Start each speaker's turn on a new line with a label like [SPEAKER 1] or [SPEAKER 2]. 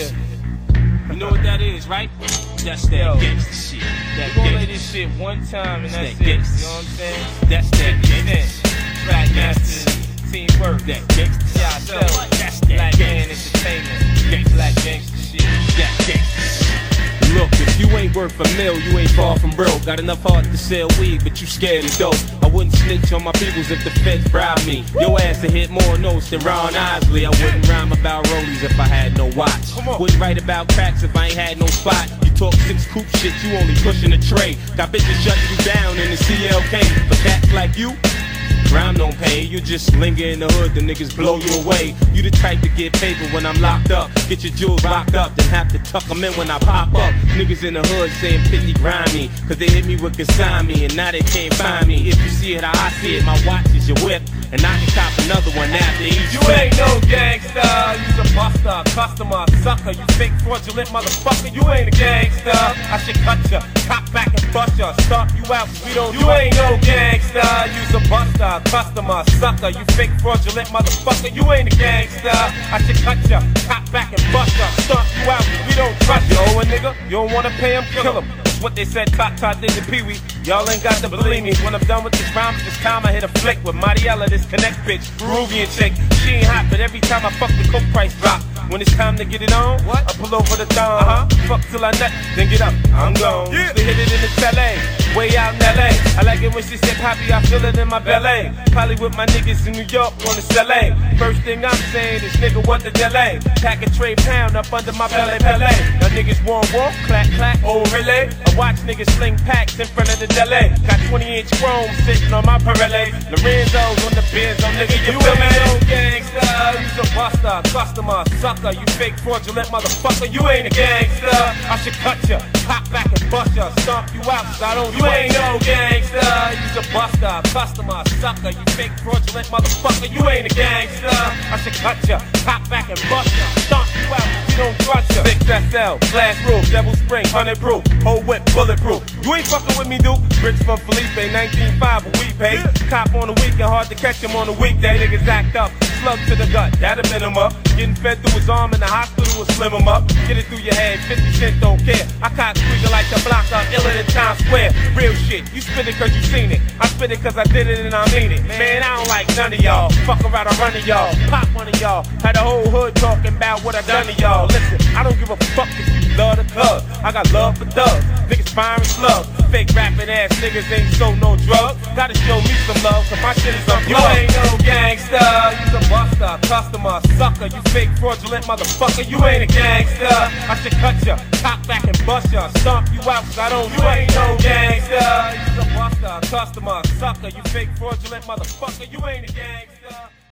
[SPEAKER 1] shit. You know what that is, right? That's that gangsta shit. That
[SPEAKER 2] we gon' lay this shit one time and that's it. You know what I'm saying?
[SPEAKER 1] That's that gangsta.
[SPEAKER 2] Track masters, teamwork.
[SPEAKER 1] That gangsta.
[SPEAKER 2] Yeah,
[SPEAKER 1] That's that
[SPEAKER 2] Black Man Entertainment. Black gangsta shit.
[SPEAKER 1] That gangsta. Look, if you ain't worth a mill, you ain't far from broke. Got enough heart to sell weed, but you scared of dope. I wouldn't snitch on my peoples if the feds bribe me. Your ass would hit more notes than Ron Isley. I wouldn't rhyme about rollies if I had no watch. Wouldn't write about cracks if I ain't had no spot. You talk 6 coupe shit, you only pushing a tray. Got bitches shutting you down in the CLK. But cats like you, crime don't pay, you just linger in the hood, the niggas blow you away. You the type to get paper when I'm locked up, get your jewels locked up, then have to tuck them in when I pop up. Niggas in the hood saying 50 grimy, cause they hit me with consignment and now they can't find me. If you see it how I see it, my watch is your whip, and I can cop another one after each.
[SPEAKER 2] You ain't no gangsta, you's a buster, customer, sucker, you fake fraudulent motherfucker. You ain't a gangsta, I should cut ya, cop back and bust ya, stomp you out, we don't. You ain't no gangsta, you's a buster, customer, sucker, you fake fraudulent motherfucker. You ain't a gangsta, I should cut ya, cop back and bust ya, stomp you out, we don't trust ya. You owe a nigga, you don't wanna pay him, kill him. That's what they said, Tot did to Pee-wee. Y'all ain't got to believe me. When I'm done with this rhyme, this time I hit a flick with Mariella, this connect bitch, Peruvian chick. She ain't hot, but every time I fuck the coke price drop. When it's time to get it on, I pull over the thong. Fuck till I nut, then get up, I'm gone. Used to hit it in the LA, way out in LA. I like it when she said, Poppy, I feel it in my belly. Probably with my niggas in New York on the LA. First thing I'm saying is, nigga, what the delay? Pack a tray pound up under my belly. Now niggas want wolf, clack, clack, oh really? I watch niggas sling packs in front of the deli. Got 20-inch chrome sitting on my Pirelli. Lorenzo's on the Benz, on nigga, you feel me? No gangsta, you's a buster, customer, sucker, you fake fraudulent motherfucker. You ain't a gangsta, I should cut ya, pop back and bust ya, stomp you out, cause I don't. You ain't no gangsta, you's a buster, customer, sucker, you fake fraudulent motherfucker. You ain't a gangsta, I should cut ya, pop back and bust ya, stomp you out, we don't trust ya. 6SL, glass roof, Devil Spring, 100 proof, whole whip, bulletproof. You ain't fucking with me, dude. Bricks from Felipe, 19.5, but we pay. Cop on the weekend, hard to catch him on the weekday. Niggas act up, slug to the gut, that'll bend him up. Getting fed through his arm in the hospital will slim him up. Get it through your head, 50 cents don't care. I caught squeaking like the block up, iller than Times Square. Real shit, you spit it cause you seen it. I spit it cause I did it and I mean it. Man, I don't like none of y'all. Fuck around, I run of y'all. Pop one of y'all. Had the whole hood talking about what I done to y'all. Listen, I don't give a fuck if you love the club. I got love for thugs. Niggas firing slugs. Fake rapping ass niggas ain't sold no drugs. Gotta show me some love, cause my shit is unplugged. You ain't no gangsta, you's a buster, customer, sucker, you fake fraudulent motherfucker. You ain't a gangsta, I should cut ya, cop back and bust ya, stomp you out, cause I don't. You ain't no gangsta, you's a buster, customer, sucker, you fake fraudulent motherfucker. You ain't a gangsta.